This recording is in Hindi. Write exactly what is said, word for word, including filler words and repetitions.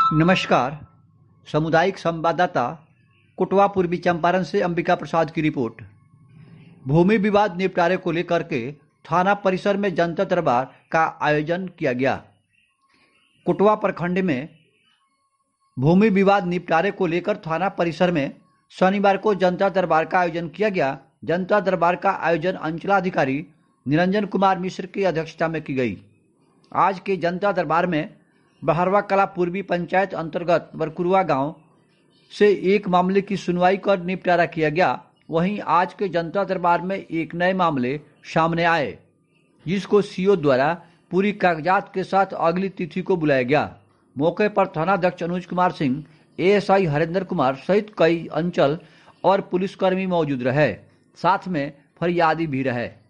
नमस्कार। सामुदायिक संवाददाता कुटवा पूर्वी चंपारण से अंबिका प्रसाद की रिपोर्ट। भूमि विवाद निपटारे को लेकर के थाना परिसर में जनता दरबार का आयोजन किया गया। कुटवा प्रखंड में भूमि विवाद निपटारे को लेकर थाना परिसर में शनिवार को जनता दरबार का आयोजन किया गया। जनता दरबार का आयोजन अंचलाधिकारी निरंजन कुमार मिश्र की अध्यक्षता में की गई। आज के जनता दरबार में बहरवा कला पूर्वी पंचायत अंतर्गत बरकुरुआ गांव से एक मामले की सुनवाई कर निपटारा किया गया। वहीं आज के जनता दरबार में एक नए मामले सामने आए, जिसको सीओ द्वारा पूरी कागजात के साथ अगली तिथि को बुलाया गया। मौके पर थानाध्यक्ष अनुज कुमार सिंह, एएसआई हरेंद्र कुमार सहित कई अंचल और पुलिसकर्मी मौजूद रहे, साथ में फरियादी भी रहे।